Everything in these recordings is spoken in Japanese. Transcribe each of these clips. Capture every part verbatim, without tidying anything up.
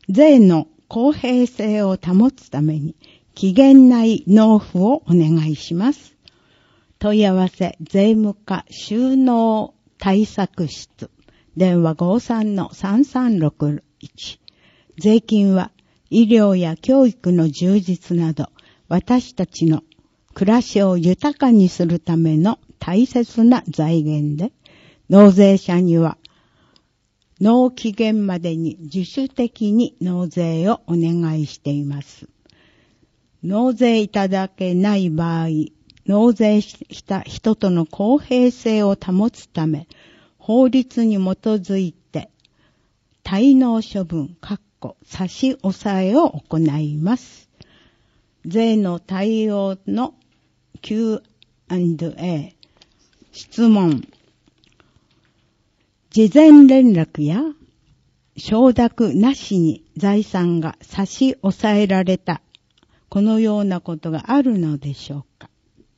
税の公平性を保つために期限内納付をお願いします。問い合わせ税務課収納対策室電話 ごさんのさんさんろくいち。税金は医療や教育の充実など私たちの暮らしを豊かにするための大切な財源で、納税者には納期限までに自主的に納税をお願いしています。納税いただけない場合、納税した人との公平性を保つため、法律に基づいて滞納処分、差し押さえを行います。税の対応の キューアンドエー、質問。事前連絡や承諾なしに財産が差し押さえられた、このようなことがあるのでしょうか。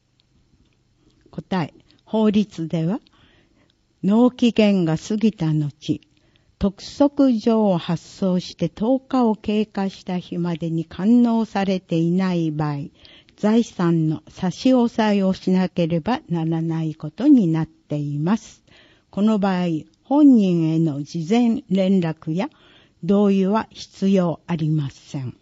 答え。法律では、納期限が過ぎた後、督促状を発送してとおかを経過した日までに完納されていない場合、財産の差し押さえをしなければならないことになっています。この場合、本人への事前連絡や同意は必要ありません。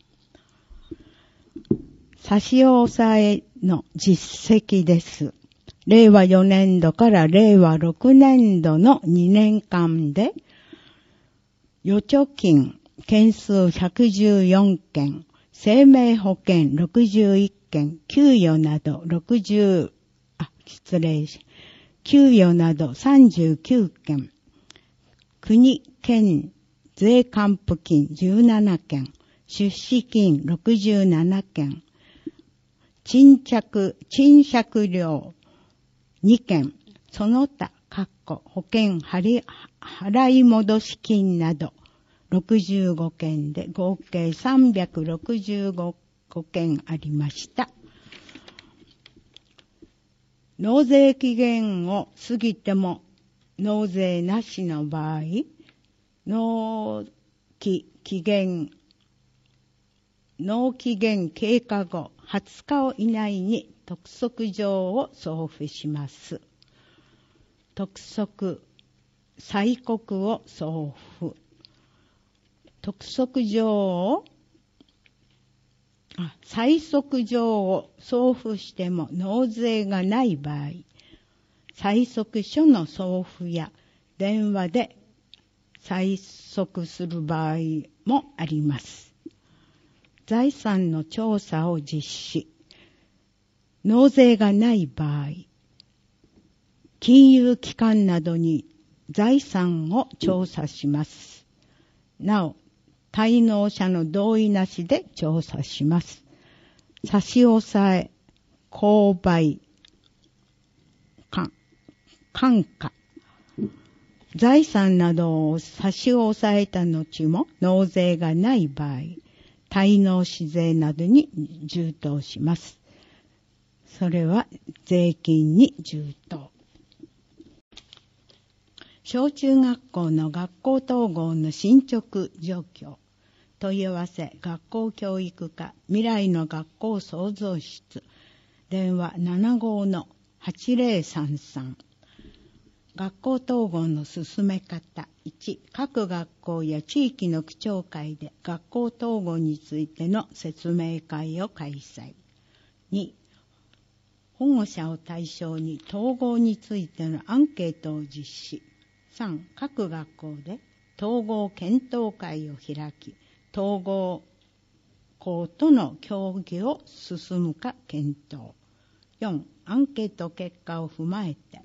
差し押さえの実績です。れいわよねんどかられいわろくねんどのにねんかんで、預貯金件数ひゃくじゅうよんけん、生命保険ろくじゅういっけん、給与など60、あ、失礼し、給与などさんじゅうきゅうけん、国、県、税還付金じゅうななけん、出資金ろくじゅうななけん、賃借、賃借料にけん、その他、保険払い戻し金などろくじゅうごけんで合計さんびゃくろくじゅうごけんありました。納税期限を過ぎても納税なしの場合、納期期限、納期限経過後はつか以内に督促状を送付します。督促、催告を送付。督促状を、あ、催促状を送付しても納税がない場合、催促書の送付や電話で催促する場合もあります。財産の調査を実施。納税がない場合、金融機関などに財産を調査します。なお、滞納者の同意なしで調査します。差し押さえ、購買、換価、財産などを差し押さえた後も納税がない場合、滞納市税などに充当します。それは税金に充当。小中学校の学校統合の進捗状況。問い合わせ学校教育課未来の学校創造室電話ななごのはちぜろさんさん。学校統合の進め方。いち、各学校や地域の区長会で学校統合についての説明会を開催。に、保護者を対象に統合についてのアンケートを実施。さん、各学校で統合検討会を開き、統合校との協議を進むか検討。よん、アンケート結果を踏まえて、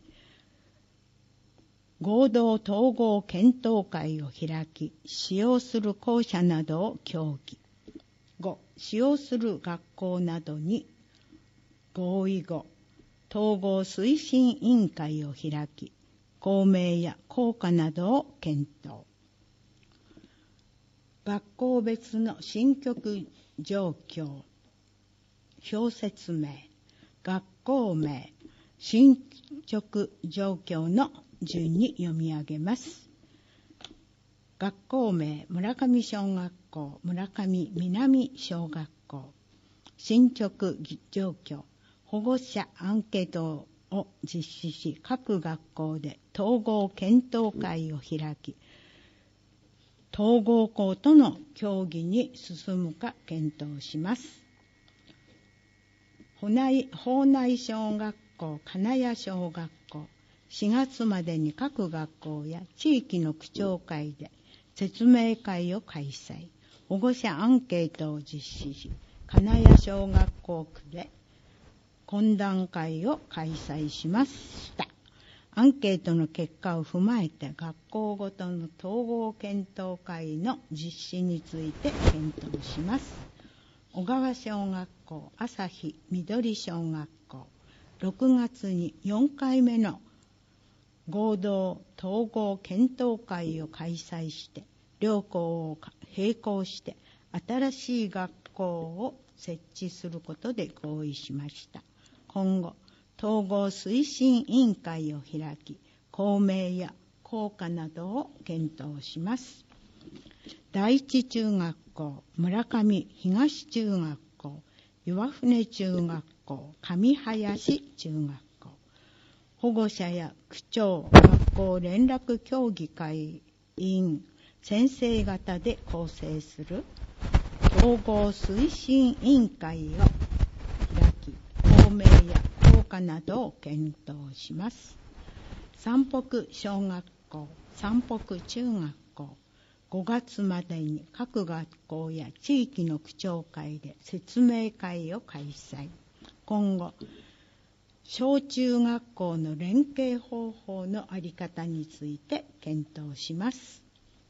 合同統合検討会を開き、使用する校舎などを協議。ご、使用する学校などに合意後、統合推進委員会を開き、公明や効果などを検討。学校別の進捗状況、表説明、学校名、進捗状況の順に読み上げます。 学校名村上小学校村上南小学校。進捗状況、保護者アンケートを実施し、各学校で統合検討会を開き、統合校との協議に進むか検討します。保内、保内小学校、金谷小学校、しがつまでに各学校や地域の区長会で説明会を開催、保護者アンケートを実施し、金谷小学校区で懇談会を開催しました。アンケートの結果を踏まえて学校ごとの統合検討会の実施について検討します。小川小学校、朝日緑小学校、ろくがつによんかいめの合同統合検討会を開催して、両校を並行して新しい学校を設置することで合意しました。今後、統合推進委員会を開き、校名や校歌などを検討します。第一中学校、村上東中学校、岩船中学校、上林中学校、保護者や区長、学校連絡協議会委員、先生方で構成する統合推進委員会を開き、校名や校歌などを検討します。山北小学校、山北中学校、ごがつまでに各学校や地域の区長会で説明会を開催。今後、小中学校の連携方法の在り方について検討します。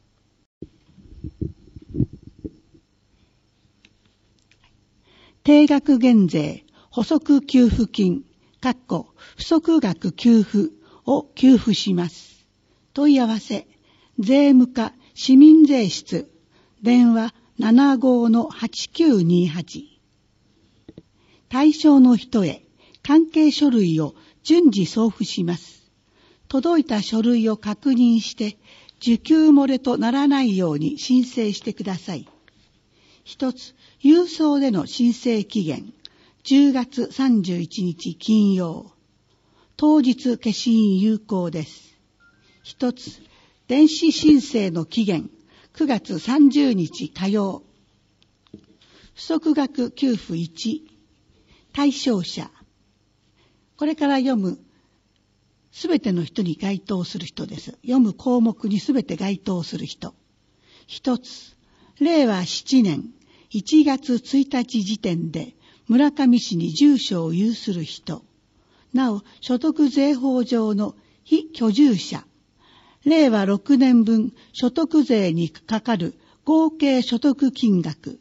定額減税、補足給付金、不足額給付を給付します。問い合わせ、税務課市民税室、電話 ななごのはちきゅうにはち。対象の人へ関係書類を順次送付します。届いた書類を確認して、受給漏れとならないように申請してください。一つ、郵送での申請期限、じゅうがつさんじゅういちにち金曜。当日消印有効です。一つ、電子申請の期限、くがつさんじゅうにち火曜。不足額給付いち、対象者。これから読むすべての人に該当する人です。読む項目にすべて該当する人。一つ、れいわななねんいちがつついたち時点で村上市に住所を有する人。なお、所得税法上の非居住者。れいわろくねんぶん所得税にかかる合計所得金額。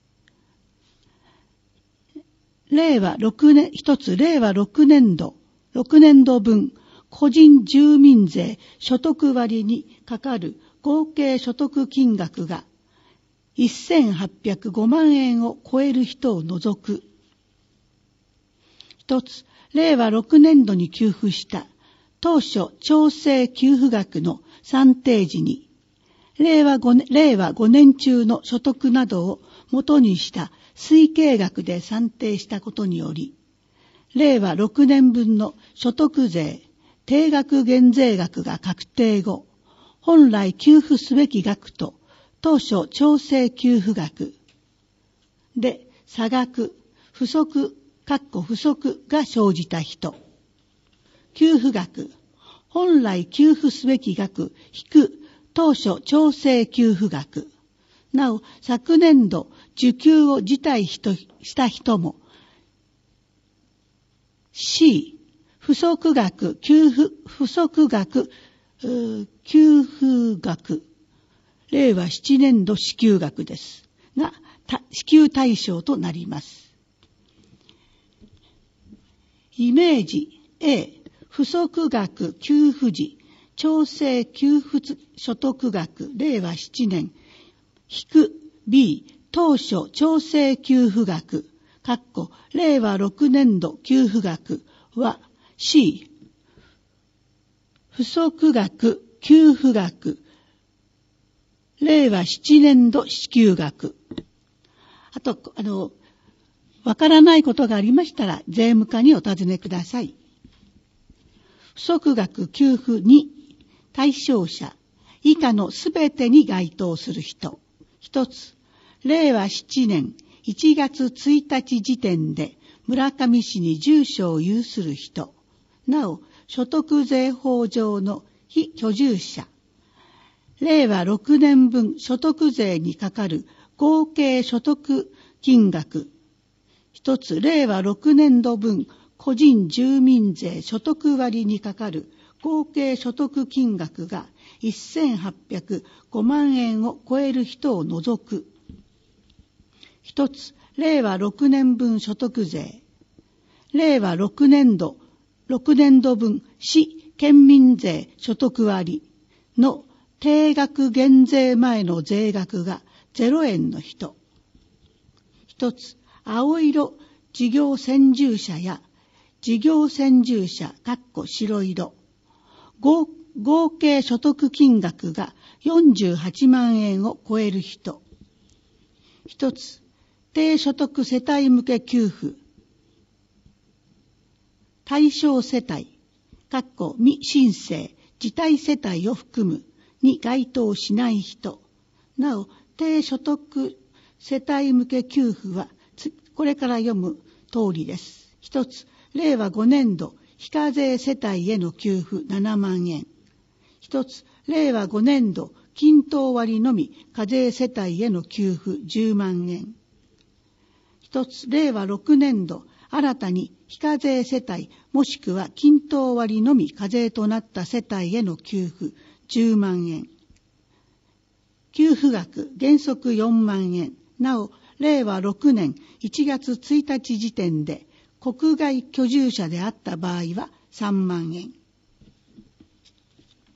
令和6年、一つ、令和6年度、6年度分、個人住民税所得割にかかる合計所得金額がせんはっぴゃくごまんえんを超える人を除く。一つ、令和ろくねん度に給付した当初調整給付額の算定時に、令和5年、令和ごねん中の所得などを元にした推計額で算定したことにより、令和ろくねんぶんの所得税、定額減税額が確定後、本来給付すべき額と当初調整給付額で差額、不足、不足が生じた人。給付額、本来給付すべき額引く当初調整給付額。なお、昨年度受給を辞退した人も C、不足額、給付、不足額、給付額、れいわななねん度支給額ですが、支給対象となります。イメージ A、不足額給付時、調整給付所得額、れいわななねん、引く B、当初調整給付額、かっこれいわろくねん度給付額は C、不足額給付額令和ななねん度支給額。あと、あの、わからないことがありましたら、税務課にお尋ねください。不足額給付に対象者、以下のすべてに該当する人。一つ、令和ななねんいちがつついたち時点で村上市に住所を有する人。なお、所得税法上の非居住者。令和ろくねん分所得税にかかる合計所得金額。一つ、令和ろくねん度分個人住民税所得割にかかる合計所得金額がせんはっぴゃくごまんえんを超える人を除く。一つ、令和ろくねん分所得税。令和ろくねん度、ろくねん度分市県民税所得割の定額減税前の税額がゼロえんの人。一つ、青色事業専従者や事業専従者白色合、合計所得金額がよんじゅうはちまんえんを超える人。一つ、低所得世帯向け給付対象世帯未申請自体世帯を含むに該当しない人。なお、低所得世帯向け給付はこれから読む通りです。一つ、令和ごねん度非課税世帯への給付ななまんえん。一つ、令和ごねん度均等割のみ課税世帯への給付じゅうまんえん。一つ、令和ろくねん度新たに非課税世帯もしくは均等割のみ課税となった世帯への給付じゅうまんえん。給付額原則よんまんえん。なお、令和ろくねんいちがつついたち時点で国外居住者であった場合はさんまんえん。